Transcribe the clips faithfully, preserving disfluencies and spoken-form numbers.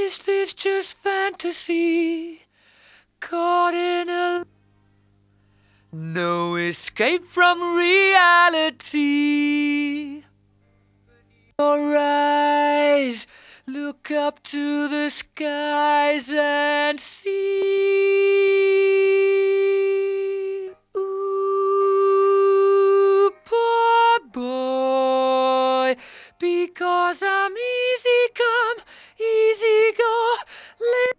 is this just fantasy? Caught in a... No escape from reality. Your eyes look up to the skies and see. Ooh, poor boy, because I'm easy come, easy go. Live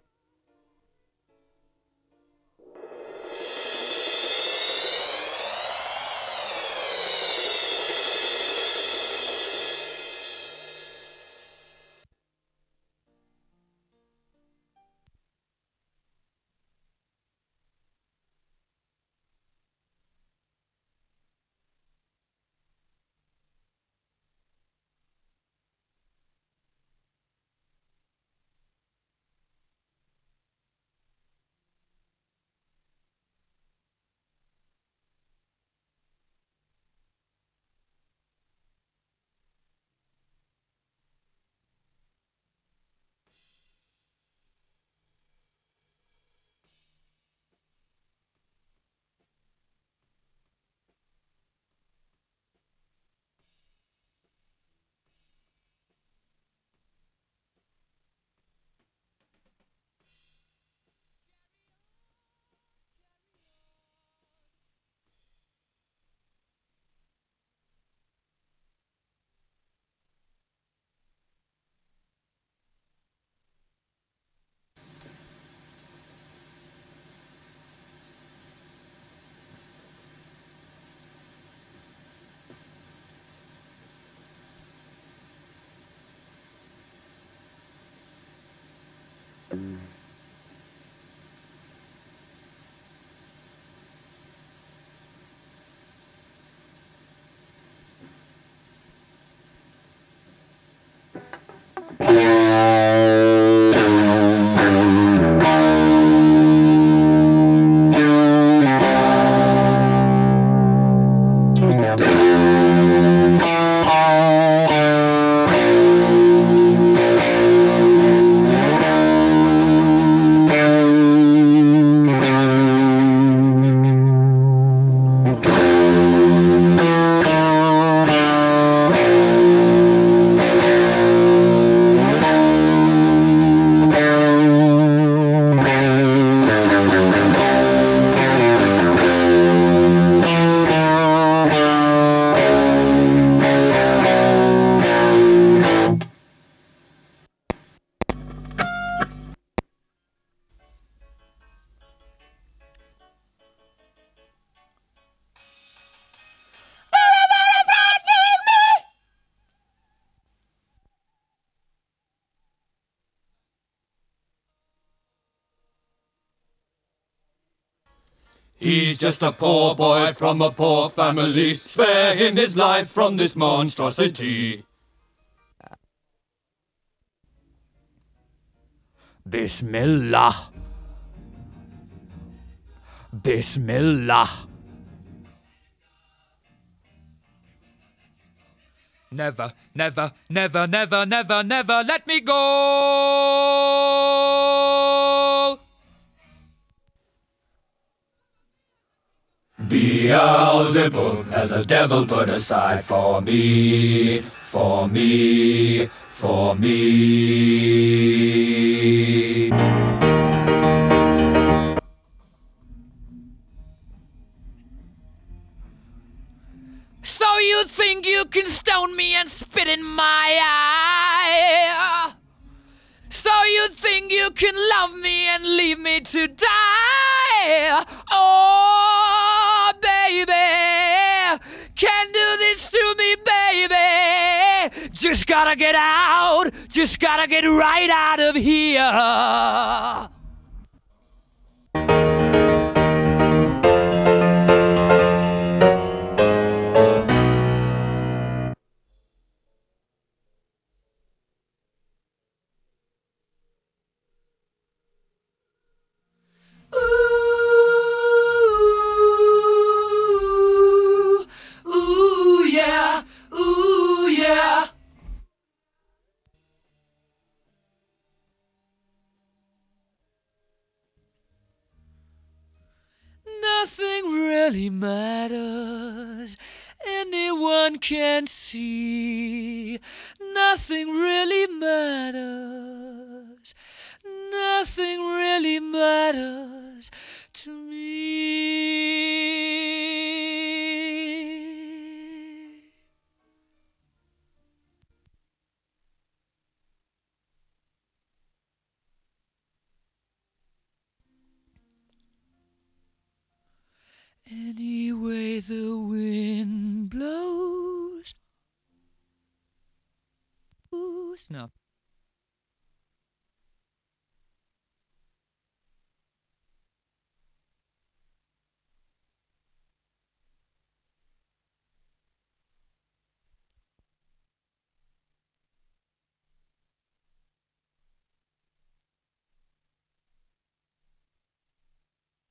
He's just a poor boy from a poor family. Spare him his life from this monstrosity. Bismillah. Bismillah. Never, never, never, never, never, never let me go. Beelzebub has a devil put aside for me, for me, for me. So you think you can stone me and spit in my eye? So you think you can love me and leave me to die? Oh, baby, can't do this to me, baby. Just gotta get out, just gotta get right out of here. Nothing really matters. Anyone can see. Nothing really matters. Nothing really matters to me. Any way the wind blows. No.